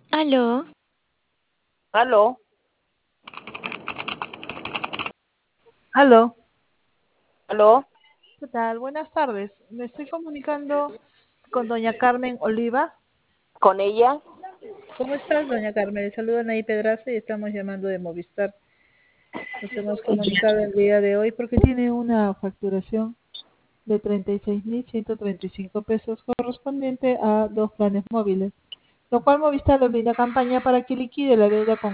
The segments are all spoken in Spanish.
Aló, Aló, Aló, aló, ¿qué tal? Buenas tardes. Me estoy comunicando con doña Carmen Oliva. con ella. ¿Cómo estás, doña Carmen? Le saluda Anaí Pedraza y estamos llamando de Movistar. Nos hemos comunicado el día de hoy porque tiene una facturación de 36.135 pesos correspondiente a 2 planes móviles, lo cual Movistar le brinda campaña para que liquide la deuda con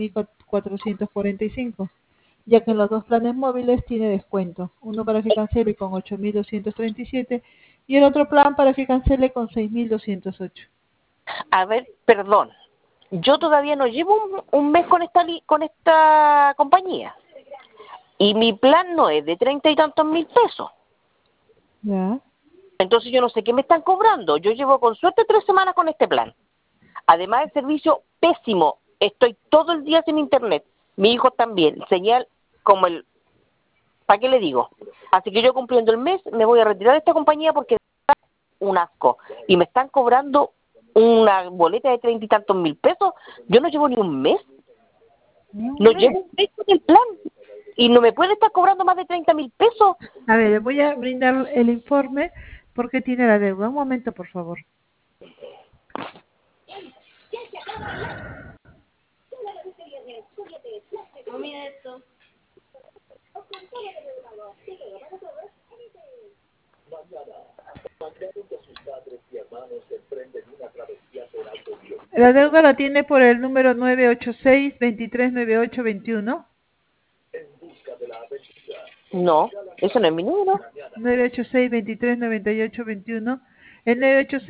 14.445, ya que en los 2 planes móviles tiene descuento, uno para que cancele con 8.237 y el otro plan para que cancele con 6.208. A ver, perdón, yo todavía no llevo un mes con con esta compañía y mi plan no es de 30 y tantos mil pesos. ¿Ya? Entonces yo no sé qué me están cobrando. Yo llevo con suerte 3 semanas con este plan. Además el servicio pésimo. Estoy todo el día sin internet. Mi hijo también. Señal como el... ¿Para qué le digo? Así que yo cumpliendo el mes me voy a retirar de esta compañía porque un asco. Y me están cobrando una boleta de 30 y tantos mil pesos. Yo no llevo ni un mes. Ni un No mes. llevo un mes con el plan. Y no me puede estar cobrando más de 30.000 pesos. A ver, le voy a brindar el informe porque tiene la deuda. Un momento, por favor. La deuda la tiene por el número 986-239821. No, eso no es mi número. 986-239821. El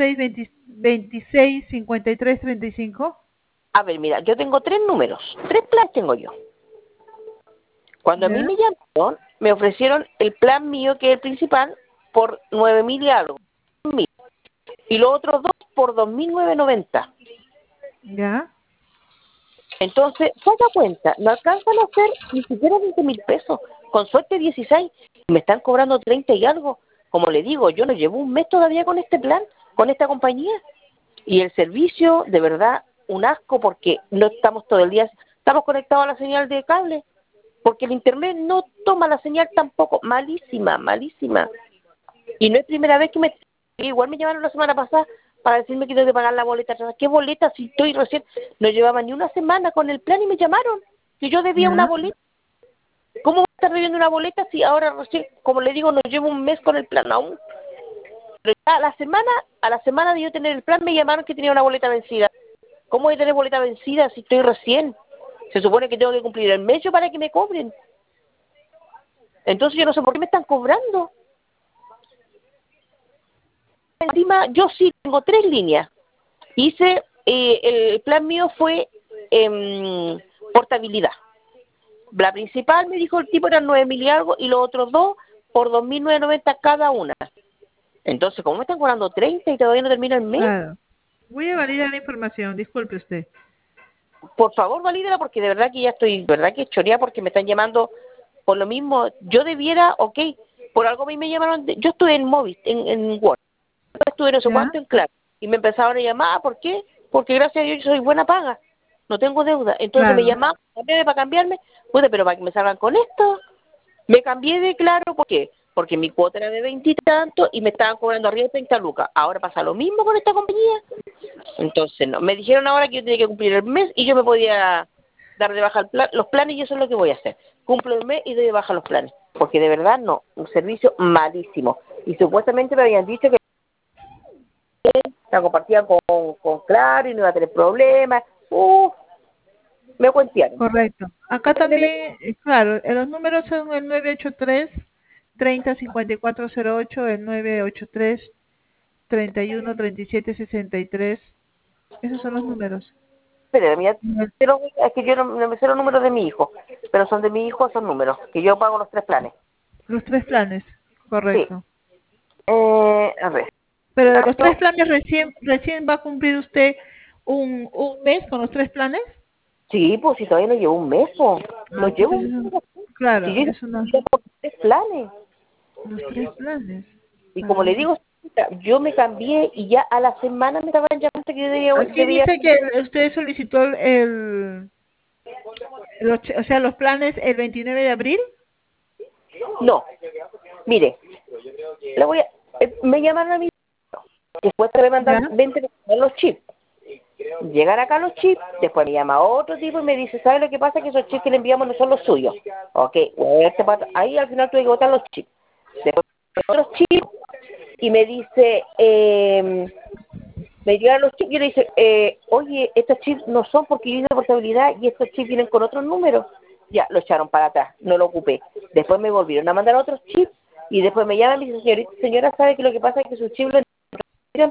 986-26-5335. A ver, mira, yo tengo 3 números. 3 planes tengo yo. Cuando a mí ¿Ya? me llamaron, me ofrecieron el plan mío, que es el principal, por 9.000 y algo. Y los otros dos por 2.990. ¿Ya? Entonces, saca cuenta, no alcanzan a hacer ni siquiera 20.000 pesos. Con suerte 16. Y me están cobrando 30 y algo. Como le digo, yo no llevo un mes todavía con este plan, con esta compañía. Y el servicio, de verdad, un asco, porque no estamos todo el día, estamos conectados a la señal de cable, porque el internet no toma la señal tampoco. Malísima, malísima. Y no es primera vez que igual me llamaron la semana pasada para decirme que tengo que pagar la boleta. ¿Qué boleta? Si estoy recién, no llevaba ni una semana con el plan y me llamaron que yo debía una ¿Ya? boleta. ¿Cómo voy a estar debiendo una boleta si ahora recién, como le digo, no llevo un mes con el plan aún? Pero ya a la semana de yo tener el plan me llamaron que tenía una boleta vencida. ¿Cómo voy a tener boleta vencida si estoy recién? Se supone que tengo que cumplir el mes para que me cobren. Entonces yo no sé por qué me están cobrando. Encima, yo sí tengo 3 líneas. Hice, el plan mío fue portabilidad. La principal, me dijo el tipo, eran 9.000 y algo, y los otros dos por 2.990 cada una. Entonces, ¿cómo me están cobrando 30 y todavía no termina el mes? Claro. Voy a validar la información. Disculpe usted. Por favor, valídela, porque de verdad que ya estoy, de verdad que choreada, porque me están llamando por lo mismo. Yo debiera, ok, por algo a mí me llamaron, yo estuve en Movis, en Word, estuve no sé ¿Ya? cuánto en Claro, y me empezaron a llamar. ¿Por qué? Porque gracias a Dios yo soy buena paga, no tengo deuda. Entonces me Claro. llamaban para cambiarme, pude, pero para que me salgan con esto. Me cambié de Claro. ¿Por qué? Porque mi cuota era de 20 y tanto y me estaban cobrando arriba de 30 lucas. Ahora pasa lo mismo con esta compañía. Entonces, no. Me dijeron ahora que yo tenía que cumplir el mes y yo me podía dar de baja los planes, y eso es lo que voy a hacer. Cumplo el mes y doy de baja los planes. Porque de verdad no, un servicio malísimo. Y supuestamente me habían dicho que la compartían con Claro y no iba a tener problemas. Me cuentearon. Correcto. Acá también, claro, los números son el 983-30-5408, el 983-31-37-63. Esos son los números. Pero mira, es que yo no me sé los números de mi hijo, pero son de mi hijo, son números, que yo pago los 3 planes. Los 3 planes, Sí. correcto. A ver. Pero de los 3 planes recién va a cumplir usted un mes con los 3 planes. Sí, pues si todavía no llevo un mes, pues. Ah, No llevo entonces un mes. claro, Si yo eso no, llevo por 3 planes. los 3 planes. Y A como le ver. digo, Yo me cambié y ya a la semana me estaban llamando que yo Aquí debía. dice que usted solicitó o sea, los planes el 29 de abril. No, mire, le voy a, me llamaron a mí, después te me ¿Ya? mandan 20 los chips. Llegan acá los chips, después me llama otro tipo y me dice, ¿sabe lo que pasa? Que esos chips que le enviamos no son los suyos. Ok, ahí al final tuve que botar los chips. Después otros chips y me dice, me llegan los chips y yo le dice, oye, estos chips no son porque yo hice portabilidad y estos chips vienen con otros números. Ya, lo echaron para atrás, no lo ocupé. Después me volvieron a mandar otros chips y después me llaman y me dice, señora, ¿sabe que lo que pasa es que sus chips lo entregan?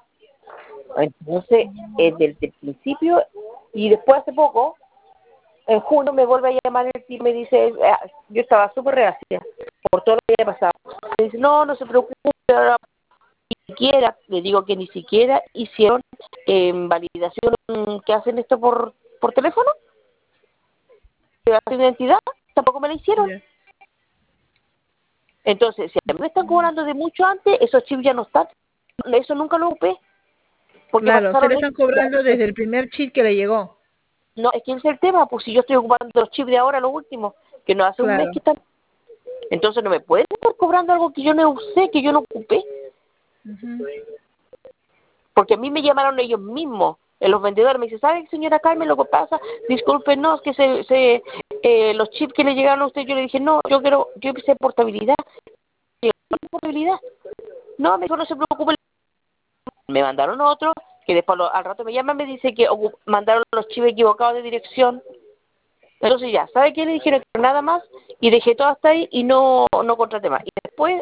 Entonces, desde el principio, y después hace poco, en junio me vuelve a llamar el tipo y me dice, yo estaba súper reacia por todo lo que había pasado. Me dice, no, no se preocupe, ahora ni siquiera, le digo que ni siquiera hicieron validación que hacen esto por teléfono, que hacen identidad, tampoco me la hicieron. Ya. Entonces, si a mí me están cobrando de mucho antes, esos chips ya no están, eso nunca lo ocupé, porque Claro, usted le pasaron están cobrando desde el primer chip que le llegó. no, es que ese es el tema, pues si yo estoy ocupando los chips de ahora, los últimos, que no hace un mes Claro. que están. Entonces no me pueden estar cobrando algo que yo no usé, que yo no ocupé. Ujú. Porque a mí me llamaron ellos mismos, los vendedores. Me dicen, ¿sabe, señora Carmen, lo que pasa? Discúlpenos, que los chips que le llegaron a usted, yo le dije, no, yo hice portabilidad. Y yo, ¿portabilidad? No, me dijo, no se preocupe. Me mandaron otro, que después al rato me llaman, me dice que mandaron los chips equivocados de dirección. Entonces ya, ¿sabe qué? Le dijeron que nada más y dejé todo hasta ahí y no contraté más. Y después,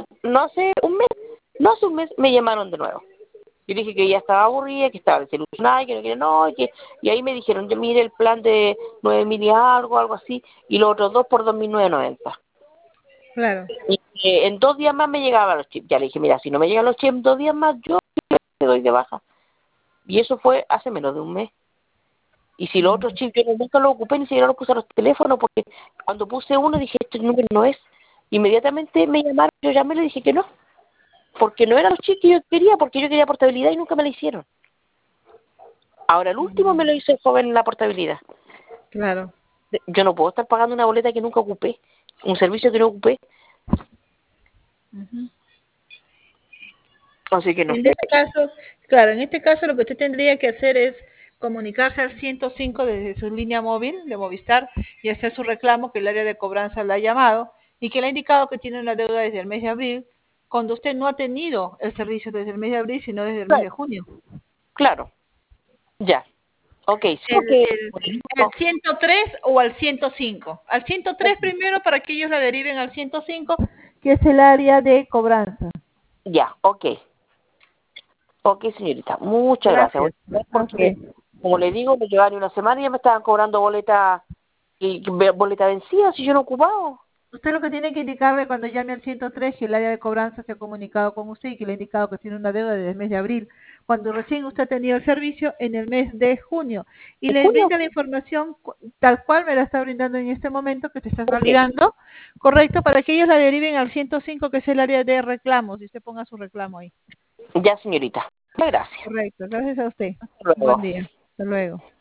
no hace un mes me llamaron de nuevo. Yo dije que ya estaba aburrida, que estaba desilusionada, y que no quería, no, y ahí me dijeron, yo mire el plan de 9.000 y algo así, y los otros dos por 2.990. Claro. Y en 2 días más me llegaban los chips. Ya le dije, mira, si no me llegan los chips en 2 días más, yo te doy de baja. Y eso fue hace menos de un mes. Y si los otros chips yo nunca los ocupé, ni siquiera los puse a los teléfonos, porque cuando puse uno dije, este número no es. Inmediatamente me llamaron, yo llamé y le dije que no, porque no eran los chips que yo quería, porque yo quería portabilidad y nunca me la hicieron. Ahora el último me lo hizo el joven en la portabilidad. Claro. Yo no puedo estar pagando una boleta que nunca ocupé, un servicio que no ocupé, Ujú. así que no En sé. este caso, claro, en este caso lo que usted tendría que hacer es comunicarse al 105 desde su línea móvil de Movistar y hacer su reclamo que el área de cobranza la ha llamado y que le ha indicado que tiene una deuda desde el mes de abril, cuando usted no ha tenido el servicio desde el mes de abril, sino desde el mes de junio. Claro, ya. Ok, sí, El, porque el, el 103 o al 105. Al 103 primero para que ellos la deriven al 105, que es el área de cobranza. ya, ok. Ok, señorita, muchas gracias. Gracias. A usted. Porque, como le digo, me llevaron una semana y ya me estaban cobrando boleta vencida si yo no ocupaba. Usted lo que tiene que indicarle cuando llame al 103 que el área de cobranza se ha comunicado con usted y que le ha indicado que tiene una deuda desde el mes de abril, cuando recién usted ha tenido el servicio en el mes de junio. Y ¿En le junio? brinda la información tal cual me la está brindando en este momento que te estás Ok, validando, correcto, para que ellos la deriven al 105, que es el área de reclamos, y usted ponga su reclamo ahí. ya, señorita. Muchas gracias. Correcto, gracias a usted. Hasta Buen luego. día. Hasta luego.